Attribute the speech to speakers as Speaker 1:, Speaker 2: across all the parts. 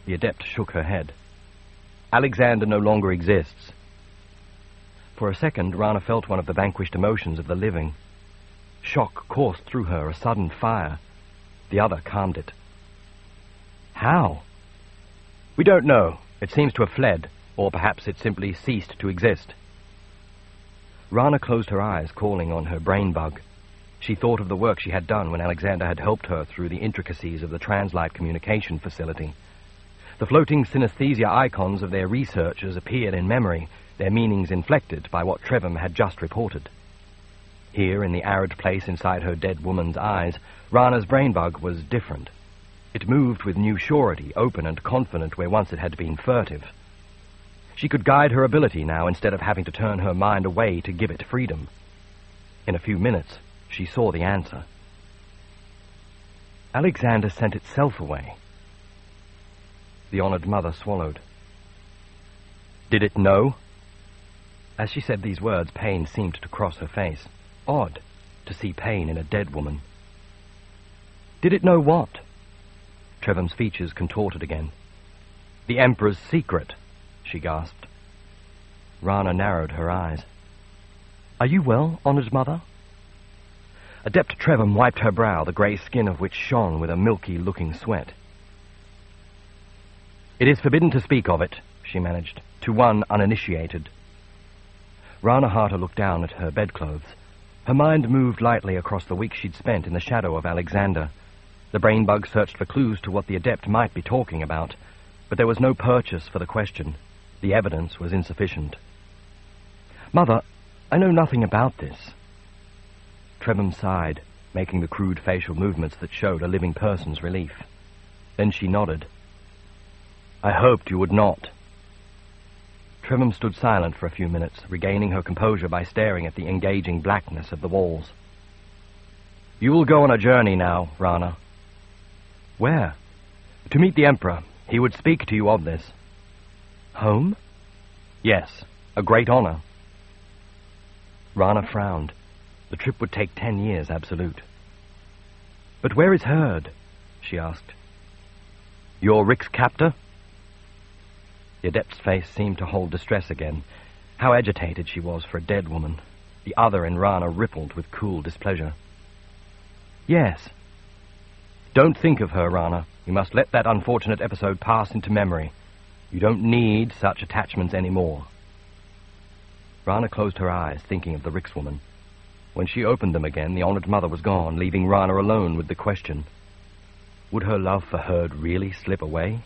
Speaker 1: The adept shook her head. Alexander no longer exists. For a second, Rana felt one of the vanquished emotions of the living. Shock coursed through her, a sudden fire. The other calmed it. How? We don't know. It seems to have fled, or perhaps it simply ceased to exist. Rana closed her eyes, calling on her brain bug. She thought of the work she had done when Alexander had helped her through the intricacies of the Translite communication facility. The floating synesthesia icons of their researchers appeared in memory, their meanings inflected by what Trevum had just reported. Here, in the arid place inside her dead woman's eyes, Rana's brain bug was different. It moved with new surety, open and confident where once it had been furtive. She could guide her ability now instead of having to turn her mind away to give it freedom. In a few minutes, she saw the answer. Alexander sent itself away. The honored mother swallowed. Did it know? As she said these words, pain seemed to cross her face. Odd to see pain in a dead woman. Did it know what? Trevum's features contorted again. The Emperor's secret, she gasped. Rana narrowed her eyes. Are you well, honored mother? Adept Trevum wiped her brow, the grey skin of which shone with a milky-looking sweat. It is forbidden to speak of it, she managed, to one uninitiated. Rana Harter looked down at her bedclothes. Her mind moved lightly across the weeks she'd spent in the shadow of Alexander. The brain bug searched for clues to what the adept might be talking about, but there was no purchase for the question. The evidence was insufficient. Mother, I know nothing about this. Trevum sighed, making the crude facial movements that showed a living person's relief. Then she nodded. I hoped you would not. Trevum stood silent for a few minutes, regaining her composure by staring at the engaging blackness of the walls. You will go on a journey now, Rana. Where? To meet the Emperor. He would speak to you of this. Home? Yes, a great honor. Rana frowned. The trip would take 10 years, absolute. But where is Herd? She asked. Your Rick's captor? The adept's face seemed to hold distress again. How agitated she was for a dead woman. The other in Rana rippled with cool displeasure. Yes. Don't think of her, Rana. You must let that unfortunate episode pass into memory. You don't need such attachments anymore. Rana closed her eyes, thinking of the Rix woman. When she opened them again, the honored mother was gone, leaving Rana alone with the question. Would her love for Herd really slip away?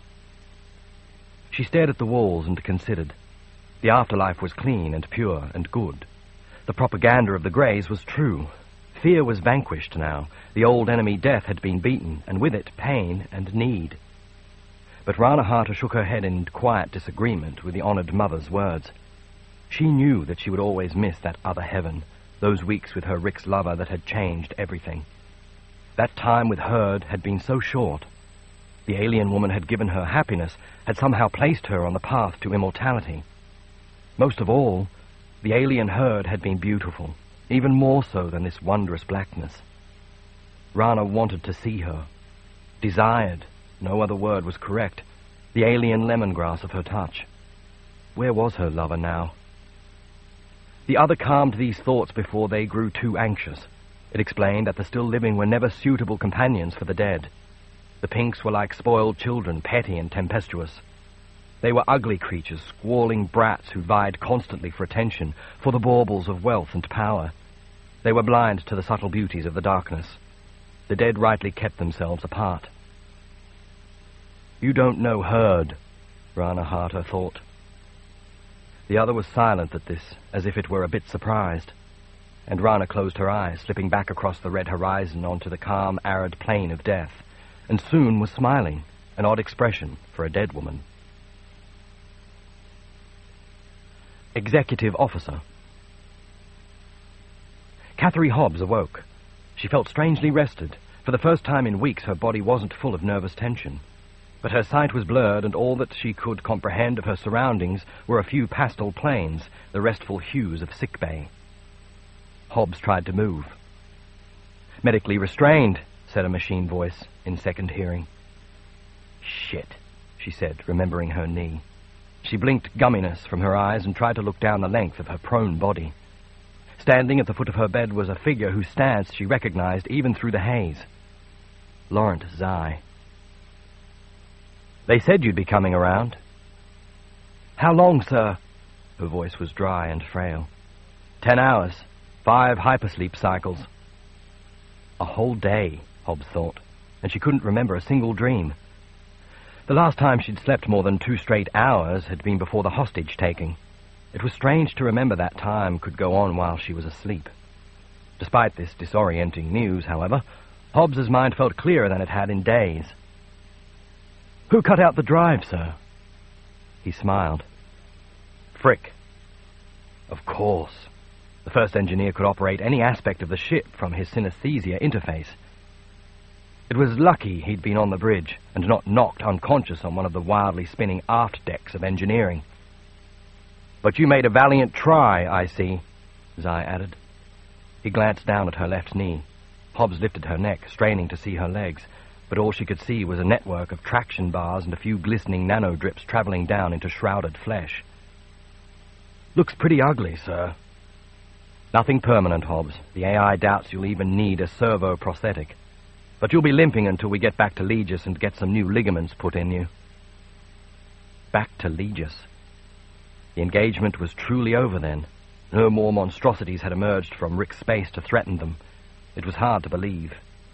Speaker 1: She stared at the walls and considered. The afterlife was clean and pure and good. The propaganda of the Greys was true. Fear was vanquished now. The old enemy death had been beaten, and with it pain and need. But Rana Harter shook her head in quiet disagreement with the honored mother's words. She knew that she would always miss that other heaven, those weeks with her Rick's lover that had changed everything. That time with Herd had been so short. The alien woman had given her happiness, had somehow placed her on the path to immortality. Most of all, the alien Herd had been beautiful, even more so than this wondrous blackness. Rana wanted to see her. Desired, no other word was correct, the alien lemongrass of her touch. Where was her lover now? The other calmed these thoughts before they grew too anxious. It explained that the still living were never suitable companions for the dead. The Pinks were like spoiled children, petty and tempestuous. They were ugly creatures, squalling brats who vied constantly for attention, for the baubles of wealth and power. They were blind to the subtle beauties of the darkness. The dead rightly kept themselves apart. You don't know Herd, Rana Harter thought. The other was silent at this, as if it were a bit surprised. And Rana closed her eyes, slipping back across the red horizon onto the calm, arid plain of death, and soon was smiling, an odd expression for a dead woman. Executive Officer. Catherine Hobbs awoke. She felt strangely rested. For the first time in weeks, her body wasn't full of nervous tension. But her sight was blurred, and all that she could comprehend of her surroundings were a few pastel planes, the restful hues of sickbay. Hobbs tried to move. Medically restrained, said a machine voice in second hearing. Shit, she said, remembering her knee. She blinked gumminess from her eyes and tried to look down the length of her prone body. Standing at the foot of her bed was a figure whose stance she recognized even through the haze. Laurent Zai. "They said you'd be coming around." "How long, sir?" Her voice was dry and frail. 10 hours. 5 hypersleep cycles." A whole day, Hobbs thought, and she couldn't remember a single dream. The last time she'd slept more than 2 straight hours had been before the hostage-taking. It was strange to remember that time could go on while she was asleep. Despite this disorienting news, however, Hobbs's mind felt clearer than it had in days. "Who cut out the drive, sir?" He smiled. "Frick." Of course. The first engineer could operate any aspect of the ship from his synesthesia interface. It was lucky he'd been on the bridge and not knocked unconscious on one of the wildly spinning aft decks of engineering. "But you made a valiant try, I see," Zai added. He glanced down at her left knee. Hobbs lifted her neck, straining to see her legs, but all she could see was a network of traction bars and a few glistening nanodrips traveling down into shrouded flesh. "Looks pretty ugly, sir." "Nothing permanent, Hobbs. The AI doubts you'll even need a servo prosthetic. But you'll be limping until we get back to Legis and get some new ligaments put in you." Back to Legis. The engagement was truly over then. No more monstrosities had emerged from Rick's space to threaten them. It was hard to believe.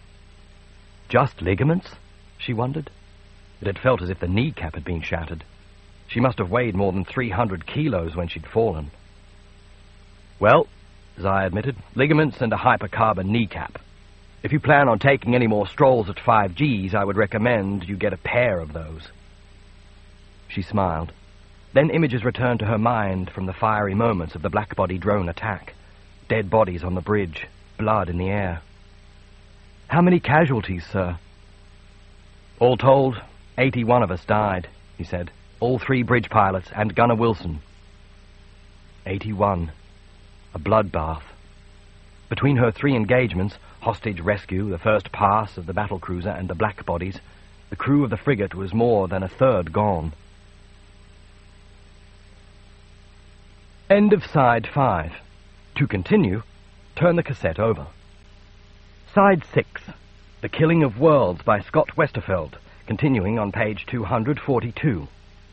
Speaker 1: Just ligaments? She wondered. It had felt as if the kneecap had been shattered. She must have weighed more than 300 kilos when she'd fallen. "Well," Zai admitted, "ligaments and a hypercarbon kneecap. If you plan on taking any more strolls at 5Gs, I would recommend you get a pair of those." She smiled. Then images returned to her mind from the fiery moments of the Blackbody drone attack. Dead bodies on the bridge, blood in the air. "How many casualties, sir?" "All told, 81 of us died," he said. "All 3 bridge pilots and Gunnar Wilson." 81. A bloodbath. Between her 3 engagements, hostage rescue, the first pass of the battlecruiser, and the Blackbodies, the crew of the frigate was more than a third gone. End of Side 5. To continue, turn the cassette over. Side 6. The Killing of Worlds by Scott Westerfeld, continuing on page 242.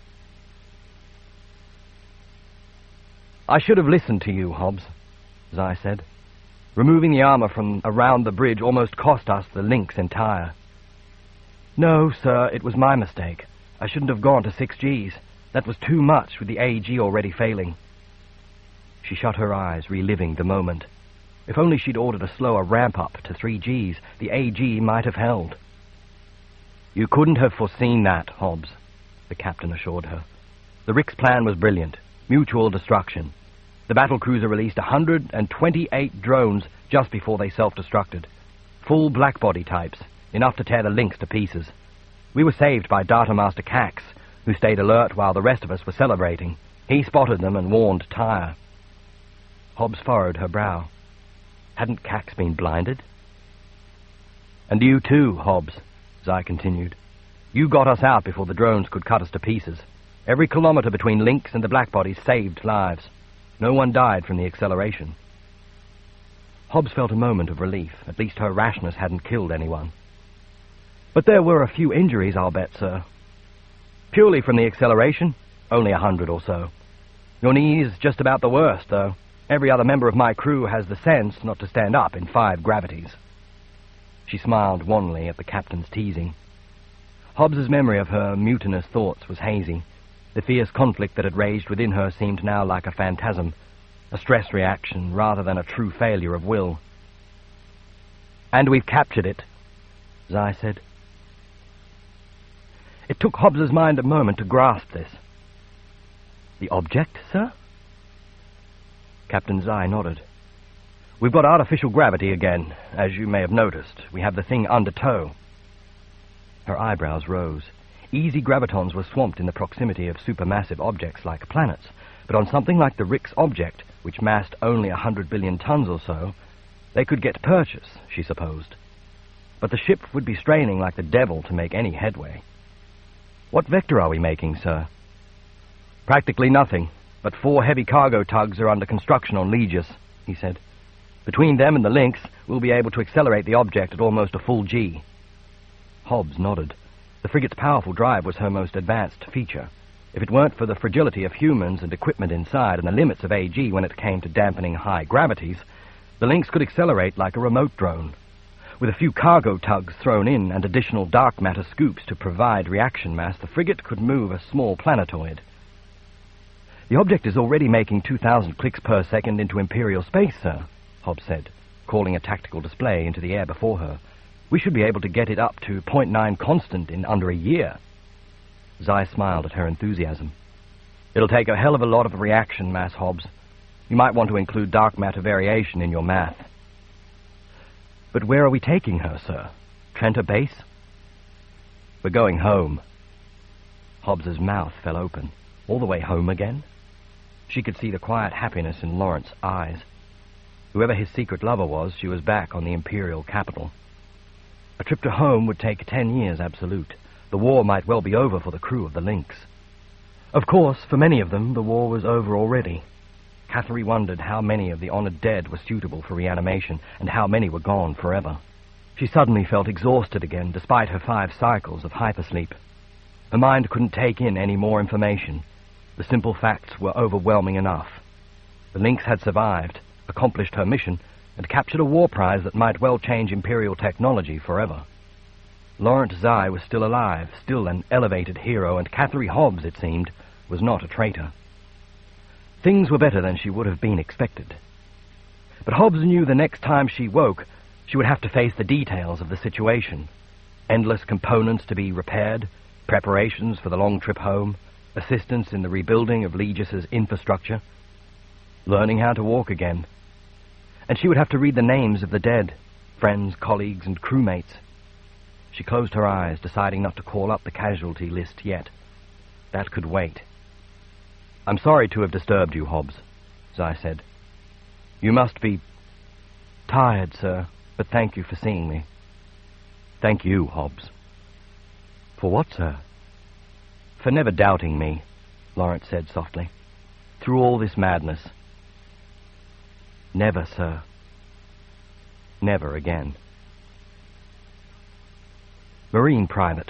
Speaker 1: "I should have listened to you, Hobbs," Zai said. "Removing the armor from around the bridge almost cost us the links entire." "No, sir, it was my mistake. I shouldn't have gone to 6Gs. That was too much with the AG already failing." She shut her eyes, reliving the moment. If only she'd ordered a slower ramp-up to 3Gs, the AG might have held. "You couldn't have foreseen that, Hobbs," the captain assured her. "The Rick's plan was brilliant. Mutual destruction. The battlecruiser released 128 drones just before they self-destructed. Full Blackbody types, enough to tear the links to pieces. We were saved by Data Master Cax, who stayed alert while the rest of us were celebrating. He spotted them and warned Tyre." Hobbs furrowed her brow. Hadn't Cax been blinded? "And you too, Hobbs," Zai continued. "You got us out before the drones could cut us to pieces. Every kilometer between Lynx and the Blackbodies saved lives. No one died from the acceleration." Hobbs felt a moment of relief. At least her rashness hadn't killed anyone. "But there were a few injuries, I'll bet, sir." "Purely from the acceleration? Only 100 or so. Your knee's just about the worst, though. Every other member of my crew has the sense not to stand up in 5 gravities." She smiled wanly at the captain's teasing. Hobbs's memory of her mutinous thoughts was hazy. The fierce conflict that had raged within her seemed now like a phantasm, a stress reaction rather than a true failure of will. "And we've captured it," Zai said. It took Hobbs's mind a moment to grasp this. "The object, sir?" Captain Zai nodded. "We've got artificial gravity again, as you may have noticed. We have the thing under tow." Her eyebrows rose. Easy gravitons were swamped in the proximity of supermassive objects like planets, but on something like the Rix object, which massed only 100 billion tons or so, they could get purchase, she supposed. But the ship would be straining like the devil to make any headway. What vector are we making, sir? Practically nothing, but 4 heavy cargo tugs are under construction on Legis, he said. Between them and the Lynx, we'll be able to accelerate the object at almost a full G. Hobbs nodded. The frigate's powerful drive was her most advanced feature. If it weren't for the fragility of humans and equipment inside and the limits of AG when it came to dampening high gravities, the Lynx could accelerate like a remote drone. With a few cargo tugs thrown in and additional dark matter scoops to provide reaction mass, the frigate could move a small planetoid. The object is already making 2,000 clicks per second into Imperial space, sir, Hobbs said, calling a tactical display into the air before her. We should be able to get it up to 0.9 constant in under a year. Zai smiled at her enthusiasm. It'll take a hell of a lot of reaction mass, Hobbs. You might want to include dark matter variation in your math. But where are we taking her, sir? Trenta Base? We're going home. Hobbs's mouth fell open. All the way home again? She could see the quiet happiness in Lawrence's eyes. Whoever his secret lover was, she was back on the Imperial capital. A trip to home would take 10 years absolute. The war might well be over for the crew of the Lynx. Of course, for many of them, the war was over already. Catherine wondered how many of the honored dead were suitable for reanimation, and how many were gone forever. She suddenly felt exhausted again, despite her 5 cycles of hypersleep. Her mind couldn't take in any more information. The simple facts were overwhelming enough. The Lynx had survived, accomplished her mission, and captured a war prize that might well change Imperial technology forever. Lawrence Zai was still alive, still an elevated hero, and Catherine Hobbs, it seemed, was not a traitor. Things were better than she would have been expected. But Hobbs knew the next time she woke, she would have to face the details of the situation. Endless components to be repaired, preparations for the long trip home, assistance in the rebuilding of Legis's infrastructure, learning how to walk again. And she would have to read the names of the dead, friends, colleagues, and crewmates. She closed her eyes, deciding not to call up the casualty list yet. That could wait. I'm sorry to have disturbed you, Hobbs, Zai said. You must be tired, sir, but thank you for seeing me. Thank you, Hobbs. For what, sir? For never doubting me, Lawrence said softly. Through all this madness. Never, sir. Never again. Marine Private.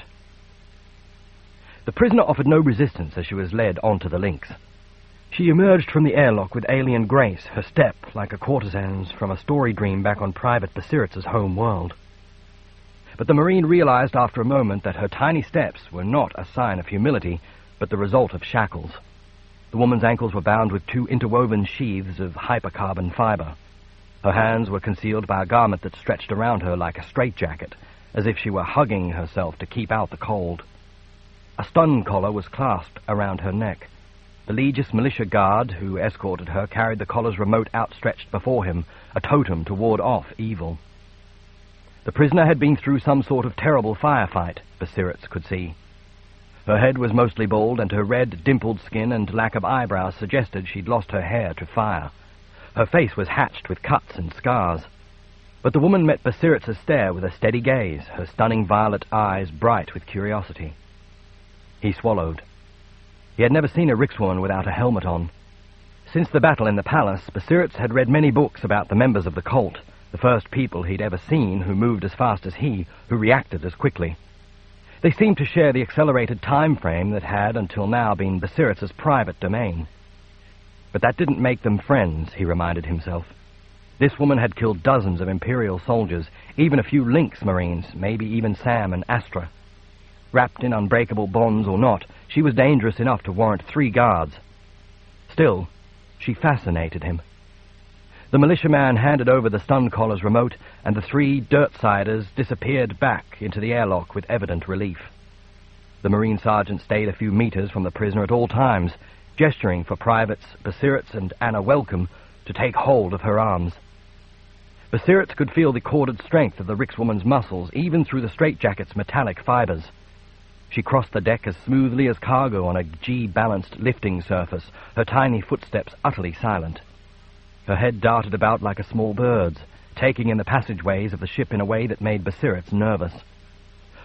Speaker 1: The prisoner offered no resistance as she was led onto the Lynx. She emerged from the airlock with alien grace, her step like a courtesan's from a story dream back on Private Basiritz's home world. But the Marine realized after a moment that her tiny steps were not a sign of humility, but the result of shackles. The woman's ankles were bound with 2 interwoven sheaths of hypercarbon fiber. Her hands were concealed by a garment that stretched around her like a straitjacket, as if she were hugging herself to keep out the cold. A stun collar was clasped around her neck. The Legis militia guard who escorted her carried the collar's remote outstretched before him, a totem to ward off evil. The prisoner had been through some sort of terrible firefight, Basiritz could see. Her head was mostly bald, and her red, dimpled skin and lack of eyebrows suggested she'd lost her hair to fire. Her face was hatched with cuts and scars. But the woman met Basiritz's stare with a steady gaze, her stunning violet eyes bright with curiosity. He swallowed. He had never seen a Rixwoman without a helmet on. Since the battle in the palace, Basiritz had read many books about the members of the cult, the first people he'd ever seen who moved as fast as he, who reacted as quickly. They seemed to share the accelerated time frame that had, until now, been Basiritz's private domain. But that didn't make them friends, he reminded himself. This woman had killed dozens of Imperial soldiers, even a few Lynx Marines, maybe even Sam and Astra. Wrapped in unbreakable bonds or not, she was dangerous enough to warrant 3 guards. Still, she fascinated him. The militiaman handed over the stun collar's remote, and the 3 Dirtsiders disappeared back into the airlock with evident relief. The Marine sergeant stayed a few meters from the prisoner at all times, gesturing for Privates Basiritz and Anna Welcome to take hold of her arms. Basiritz could feel the corded strength of the Rixwoman's muscles, even through the straitjacket's metallic fibers. She crossed the deck as smoothly as cargo on a G-balanced lifting surface, her tiny footsteps utterly silent. Her head darted about like a small bird's, taking in the passageways of the ship in a way that made Basiritz nervous.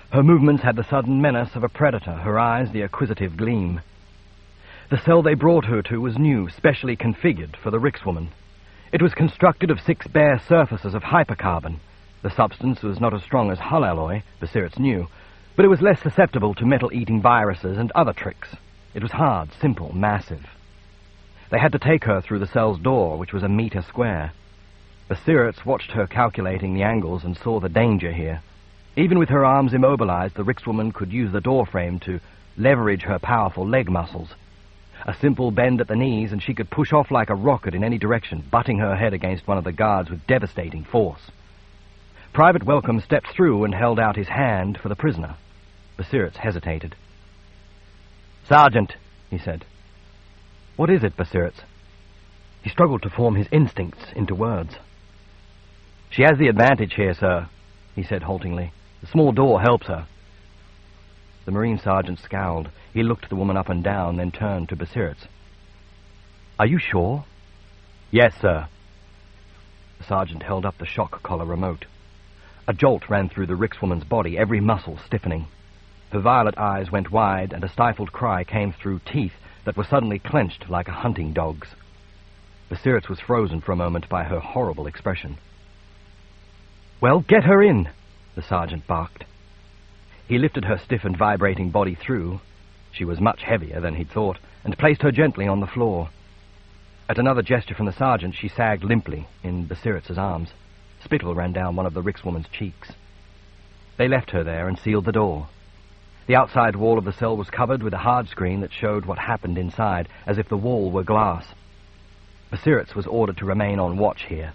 Speaker 1: Her movements had the sudden menace of a predator, her eyes the acquisitive gleam. The cell they brought her to was new, specially configured for the Rix woman. It was constructed of 6 bare surfaces of hypercarbon. The substance was not as strong as hull alloy, Basirets knew, but it was less susceptible to metal-eating viruses and other tricks. It was hard, simple, massive. They had to take her through the cell's door, which was a meter square. Basirets watched her calculating the angles and saw the danger here. Even with her arms immobilized, the Rix woman could use the door frame to leverage her powerful leg muscles. A simple bend at the knees, and she could push off like a rocket in any direction, butting her head against one of the guards with devastating force. Private Welcome stepped through and held out his hand for the prisoner. Basirets hesitated. "Sergeant," he said. "What is it, Basirets?" He struggled to form his instincts into words. "She has the advantage here, sir," he said haltingly. "The small door helps her." The Marine sergeant scowled. He looked the woman up and down, then turned to Basirets. "Are you sure?" "Yes, sir." The sergeant held up the shock collar remote. A jolt ran through the Rix woman's body, every muscle stiffening. Her violet eyes went wide, and a stifled cry came through teeth that were suddenly clenched like a hunting dog's. Basirets was frozen for a moment by her horrible expression. "Well, get her in," the sergeant barked. He lifted her stiff and vibrating body through. She was much heavier than he'd thought, and placed her gently on the floor. At another gesture from the sergeant, she sagged limply in Basirets' arms. Spittle ran down one of the Rix woman's cheeks. They left her there and sealed the door. The outside wall of the cell was covered with a hard screen that showed what happened inside, as if the wall were glass. Basirets was ordered to remain on watch here.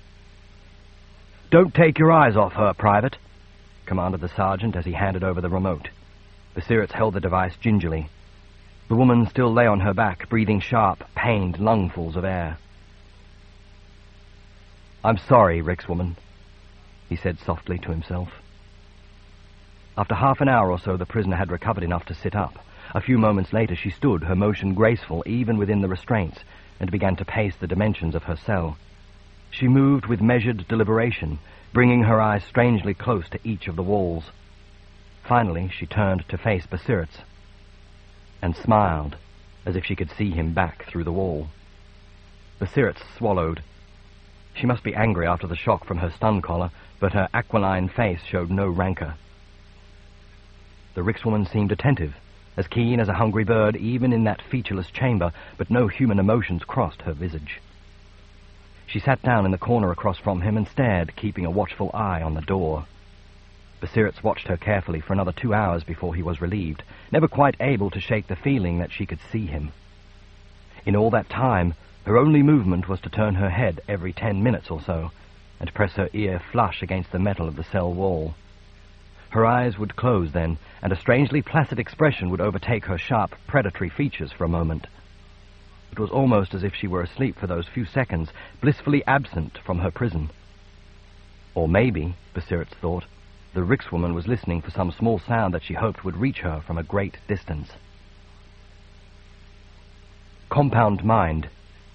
Speaker 1: "Don't take your eyes off her, Private," commanded the sergeant as he handed over the remote. Basirets held the device gingerly. The woman still lay on her back, breathing sharp, pained lungfuls of air. "I'm sorry, Rix woman," he said softly to himself. After half an hour or so, the prisoner had recovered enough to sit up. A few moments later, she stood, her motion graceful even within the restraints, and began to pace the dimensions of her cell. She moved with measured deliberation, bringing her eyes strangely close to each of the walls. Finally, she turned to face Basirets and smiled, as if she could see him back through the wall. Basirets swallowed. She must be angry after the shock from her stun collar, but her aquiline face showed no rancor. The Rix woman seemed attentive, as keen as a hungry bird even in that featureless chamber, but no human emotions crossed her visage. She sat down in the corner across from him and stared, keeping a watchful eye on the door. Basirets watched her carefully for another 2 hours before he was relieved, never quite able to shake the feeling that she could see him. In all that time, her only movement was to turn her head every 10 minutes or so, and press her ear flush against the metal of the cell wall. Her eyes would close then, and a strangely placid expression would overtake her sharp, predatory features for a moment. It was almost as if she were asleep for those few seconds, blissfully absent from her prison. Or maybe, Basirets thought, the Rix woman was listening for some small sound that she hoped would reach her from a great distance. Compound Mind.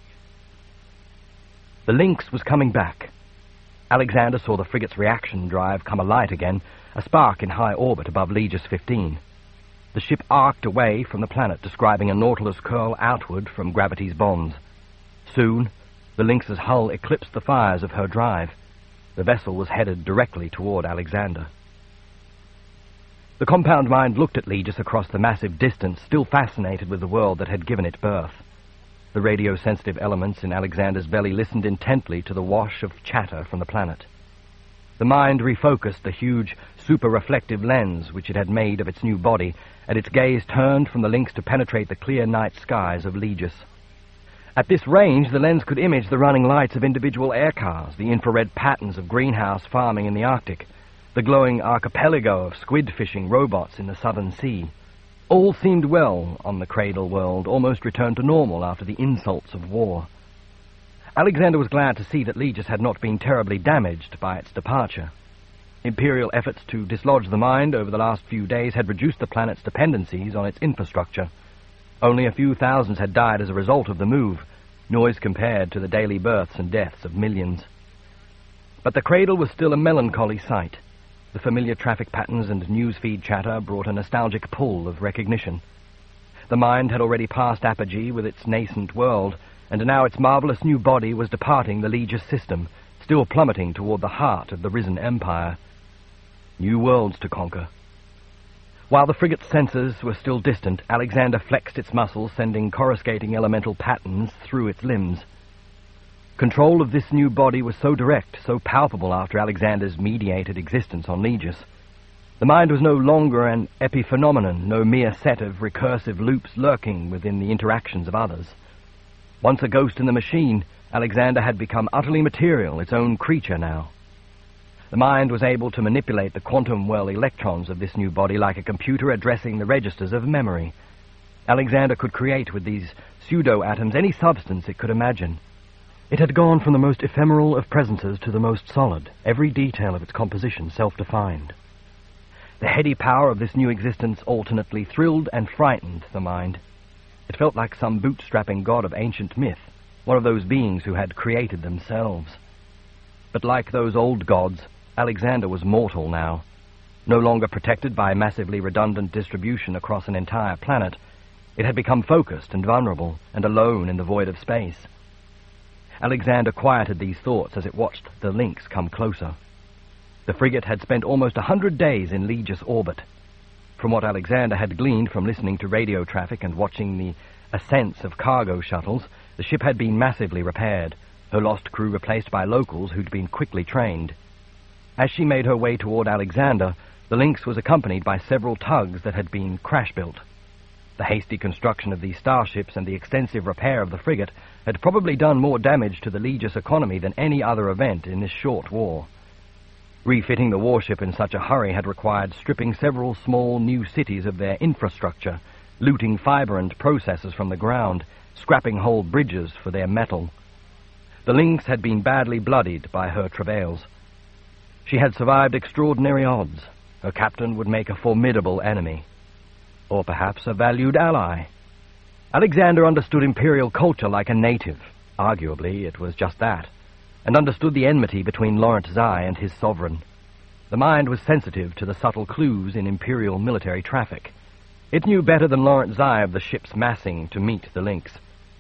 Speaker 1: The Lynx was coming back. Alexander saw the frigate's reaction drive come alight again, a spark in high orbit above Legis 15. The ship arced away from the planet, describing a Nautilus curl outward from gravity's bonds. Soon, the Lynx's hull eclipsed the fires of her drive. The vessel was headed directly toward Alexander. The Compound Mind looked at Legis across the massive distance, still fascinated with the world that had given it birth. The radio-sensitive elements in Alexander's belly listened intently to the wash of chatter from the planet. The mind refocused the huge, super-reflective lens which it had made of its new body, and its gaze turned from the Lynx to penetrate the clear night skies of Legis. At this range, the lens could image the running lights of individual aircars, the infrared patterns of greenhouse farming in the Arctic, the glowing archipelago of squid-fishing robots in the Southern Sea. All seemed well on the Cradle world, almost returned to normal after the insults of war. Alexander was glad to see that Legis had not been terribly damaged by its departure. Imperial efforts to dislodge the mind over the last few days had reduced the planet's dependencies on its infrastructure. Only a few thousands had died as a result of the move, noise compared to the daily births and deaths of millions. But the Cradle was still a melancholy sight. The familiar traffic patterns and newsfeed chatter brought a nostalgic pull of recognition. The mind had already passed apogee with its nascent world, and now its marvelous new body was departing the Legis system, still plummeting toward the heart of the risen empire. New worlds to conquer. While the frigate's sensors were still distant, Alexander flexed its muscles, sending coruscating elemental patterns through its limbs. Control of this new body was so direct, so palpable after Alexander's mediated existence on Legis. The mind was no longer an epiphenomenon, no mere set of recursive loops lurking within the interactions of others. Once a ghost in the machine, Alexander had become utterly material, its own creature now. The mind was able to manipulate the quantum well electrons of this new body like a computer addressing the registers of memory. Alexander could create with these pseudo-atoms any substance it could imagine. It had gone from the most ephemeral of presences to the most solid, every detail of its composition self-defined. The heady power of this new existence alternately thrilled and frightened the mind. It felt like some bootstrapping god of ancient myth, one of those beings who had created themselves. But like those old gods, Alexander was mortal now. No longer protected by massively redundant distribution across an entire planet, it had become focused and vulnerable and alone in the void of space. Alexander quieted these thoughts as it watched the Lynx come closer. The frigate had spent almost 100 days in Legis orbit. From what Alexander had gleaned from listening to radio traffic and watching the ascents of cargo shuttles, the ship had been massively repaired, her lost crew replaced by locals who'd been quickly trained. As she made her way toward Alexander, the Lynx was accompanied by several tugs that had been crash-built. The hasty construction of these starships and the extensive repair of the frigate had probably done more damage to the Legis economy than any other event in this short war. Refitting the warship in such a hurry had required stripping several small new cities of their infrastructure, looting fiber and processors from the ground, scrapping whole bridges for their metal. The Lynx had been badly bloodied by her travails. She had survived extraordinary odds. Her captain would make a formidable enemy. Or perhaps a valued ally. Alexander understood imperial culture like a native. Arguably, it was just that. And understood the enmity between Lawrence Zai and his sovereign. The mind was sensitive to the subtle clues in imperial military traffic. It knew better than Lawrence Zai of the ships massing to meet the Lynx.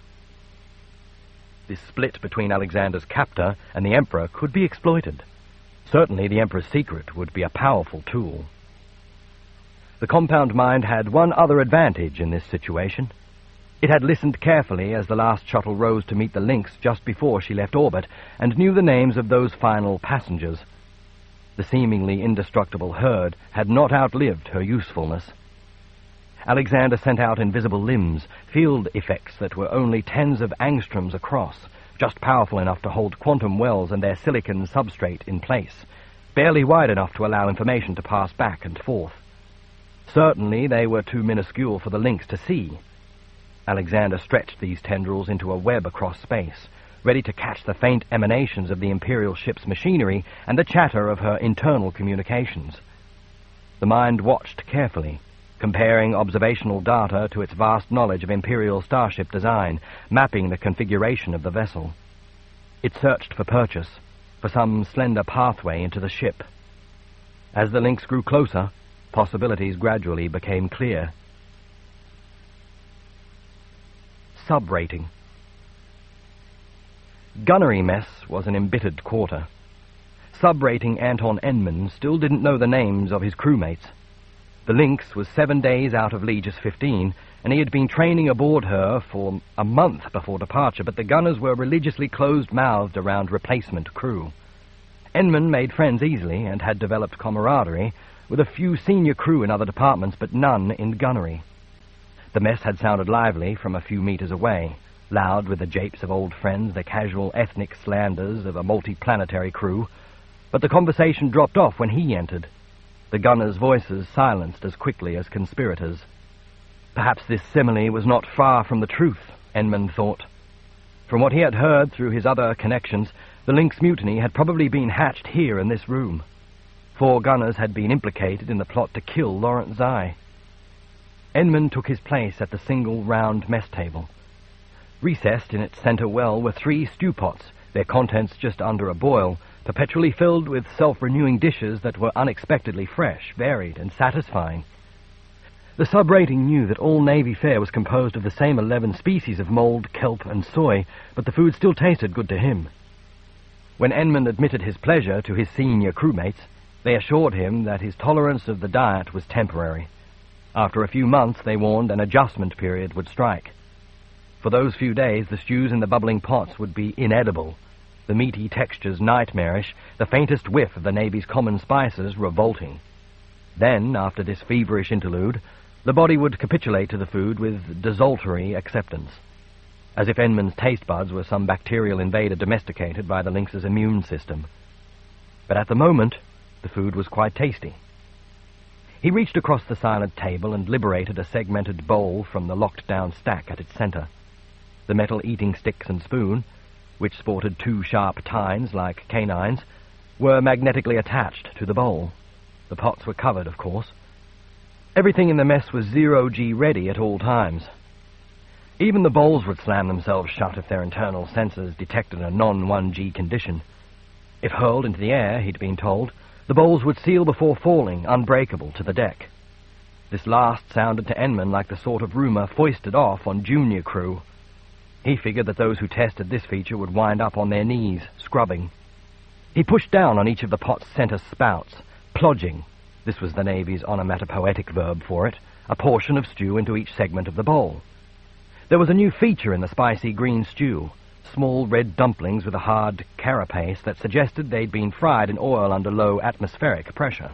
Speaker 1: This split between Alexander's captor and the Emperor could be exploited. Certainly the Emperor's secret would be a powerful tool. The compound mind had one other advantage in this situation. It had listened carefully as the last shuttle rose to meet the Lynx just before she left orbit, and knew the names of those final passengers. The seemingly indestructible herd had not outlived her usefulness. Alexander sent out invisible limbs, field effects that were only tens of angstroms across, just powerful enough to hold quantum wells and their silicon substrate in place, barely wide enough to allow information to pass back and forth. Certainly they were too minuscule for the Lynx to see. Alexander stretched these tendrils into a web across space, ready to catch the faint emanations of the Imperial ship's machinery and the chatter of her internal communications. The mind watched carefully, comparing observational data to its vast knowledge of Imperial starship design, mapping the configuration of the vessel. It searched for purchase, for some slender pathway into the ship. As the Lynx grew closer, possibilities gradually became clear. Sub-rating. Gunnery Mess was an embittered quarter. Sub-rating Anton Enman still didn't know the names of his crewmates. The Lynx was 7 days out of Legis 15, and he had been training aboard her for a month before departure, but the gunners were religiously closed-mouthed around replacement crew. Enman made friends easily and had developed camaraderie with a few senior crew in other departments, but none in gunnery. The mess had sounded lively from a few meters away, loud with the japes of old friends, the casual ethnic slanders of a multi-planetary crew, but the conversation dropped off when he entered. The gunners' voices silenced as quickly as conspirators. Perhaps this simile was not far from the truth, Enman thought. From what he had heard through his other connections, the Lynx mutiny had probably been hatched here in this room. 4 gunners had been implicated in the plot to kill Lawrence Zai. Enman took his place at the single round mess table. Recessed in its center well were 3 stew pots, their contents just under a boil, perpetually filled with self-renewing dishes that were unexpectedly fresh, varied, and satisfying. The sub-rating knew that all Navy fare was composed of the same 11 species of mold, kelp, and soy, but the food still tasted good to him. When Enman admitted his pleasure to his senior crewmates, they assured him that his tolerance of the diet was temporary. After a few months, they warned, an adjustment period would strike. For those few days, the stews in the bubbling pots would be inedible, the meaty textures nightmarish, the faintest whiff of the Navy's common spices revolting. Then, after this feverish interlude, the body would capitulate to the food with desultory acceptance, as if Enman's taste buds were some bacterial invader domesticated by the lynx's immune system. But at the moment, the food was quite tasty. He reached across the silent table and liberated a segmented bowl from the locked-down stack at its center. The metal eating sticks and spoon, which sported 2 sharp tines like canines, were magnetically attached to the bowl. The pots were covered, of course. Everything in the mess was 0G ready at all times. Even the bowls would slam themselves shut if their internal sensors detected a non-1G condition. If hurled into the air, he'd been told, the bowls would seal before falling, unbreakable, to the deck. This last sounded to Enman like the sort of rumor foisted off on junior crew. He figured that those who tested this feature would wind up on their knees, scrubbing. He pushed down on each of the pot's center spouts, plodging, this was the Navy's onomatopoetic verb for it, a portion of stew into each segment of the bowl. There was a new feature in the spicy green stew, small red dumplings with a hard carapace that suggested they'd been fried in oil under low atmospheric pressure.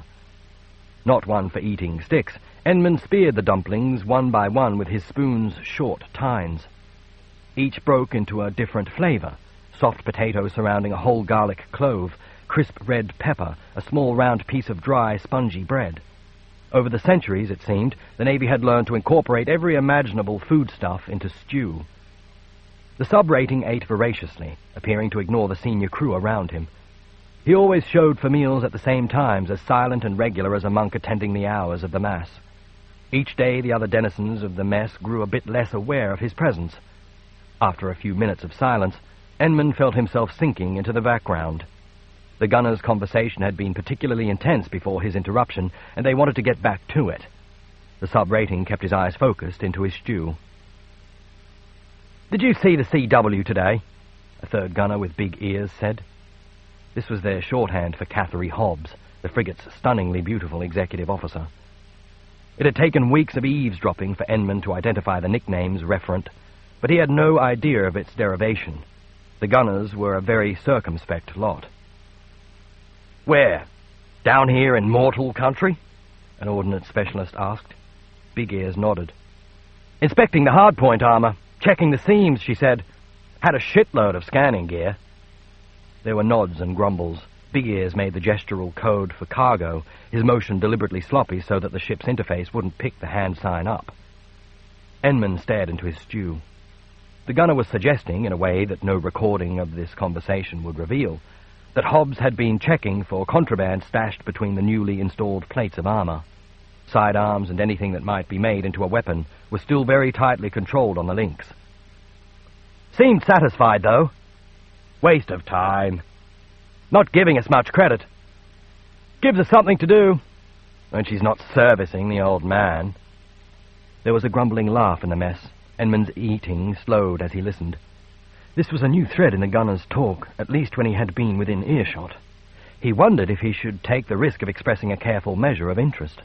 Speaker 1: Not one for eating sticks, Enman speared the dumplings one by one with his spoon's short tines. Each broke into a different flavor, soft potato surrounding a whole garlic clove, crisp red pepper, a small round piece of dry, spongy bread. Over the centuries, it seemed, the Navy had learned to incorporate every imaginable foodstuff into stew. The sub-rating ate voraciously, appearing to ignore the senior crew around him. He always showed for meals at the same times, as silent and regular as a monk attending the hours of the Mass. Each day the other denizens of the mess grew a bit less aware of his presence. After a few minutes of silence, Enman felt himself sinking into the background. The gunners' conversation had been particularly intense before his interruption, and they wanted to get back to it. The sub-rating kept his eyes focused into his stew. "Did you see the CW today?" a third gunner with big ears said. This was their shorthand for Catherine Hobbs, the frigate's stunningly beautiful executive officer. It had taken weeks of eavesdropping for Enman to identify the nickname's referent, but he had no idea of its derivation. The gunners were a very circumspect lot. "Where? Down here in mortal country?" an ordnance specialist asked. Big Ears nodded. "Inspecting the hardpoint armor, checking the seams," she said. "Had a shitload of scanning gear." There were nods and grumbles. Big Ears made the gestural code for cargo, his motion deliberately sloppy so that the ship's interface wouldn't pick the hand sign up. Enman stared into his stew. The gunner was suggesting, in a way that no recording of this conversation would reveal, that Hobbs had been checking for contraband stashed between the newly installed plates of armor. Sidearms and anything that might be made into a weapon was still very tightly controlled on the Lynx. "Seemed satisfied, though. Waste of time. Not giving us much credit. Gives us something to do when she's not servicing the old man." There was a grumbling laugh in the mess. Enman's eating slowed as he listened. This was a new thread in the gunner's talk, at least when he had been within earshot. He wondered if he should take the risk of expressing a careful measure of interest.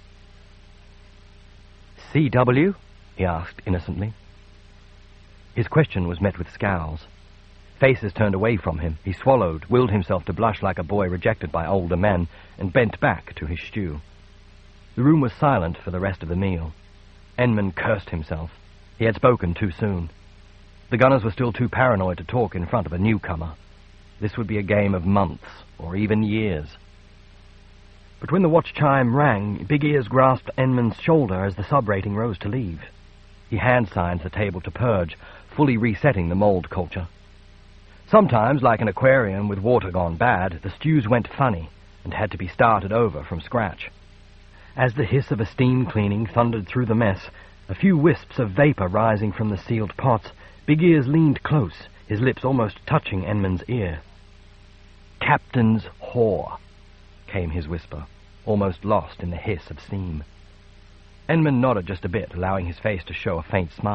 Speaker 1: "CW?" he asked innocently. His question was met with scowls. Faces turned away from him. He swallowed, willed himself to blush like a boy rejected by older men, and bent back to his stew. The room was silent for the rest of the meal. Enman cursed himself. He had spoken too soon. The gunners were still too paranoid to talk in front of a newcomer. This would be a game of months, or even years. But when the watch chime rang, Big Ears grasped Enman's shoulder as the sub-rating rose to leave. He hand-signed the table to purge, fully resetting the mold culture. Sometimes, like an aquarium with water gone bad, the stews went funny and had to be started over from scratch. As the hiss of a steam cleaning thundered through the mess, a few wisps of vapor rising from the sealed pots, Big Ears leaned close, his lips almost touching Enman's ear. captain's whore, came his whisper, almost lost in the hiss of steam. Enman nodded just a bit, allowing his face to show a faint smile.